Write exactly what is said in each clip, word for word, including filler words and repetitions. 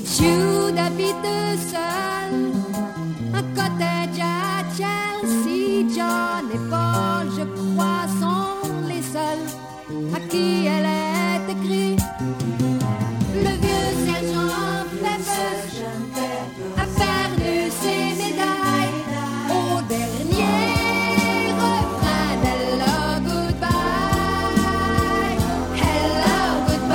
Jude habite seul, un cottage à Chelsea. John et Paul, je crois, sont les seuls à qui elle est écrite. Le vieux sergent Pepper a perdu ses médailles au dernier refrain d'Hello Goodbye. Hello Goodbye.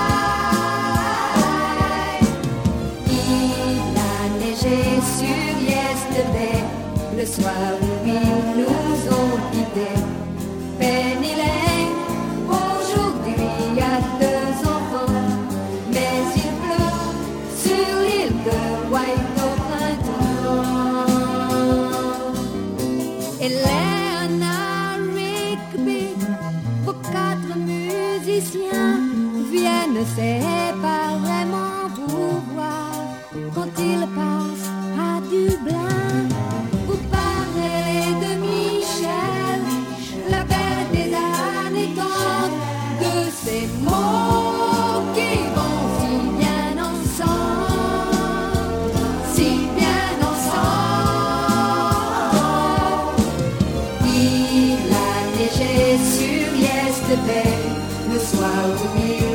Il a neigé sur Yesterday, le soir où ils nous ont quittés. Penny Lane, aujourd'hui a deux enfants, mais il pleut sur l'île de White au printemps. Eleanor Rigby, vos quatre musiciens viennent séparément vous voir quand ils passent à Dublin. Vous parlez de Michel, la belle des années trente, de ces mots qui vont si bien ensemble, si bien ensemble. Il a neigé sur Yesterday, le soir où il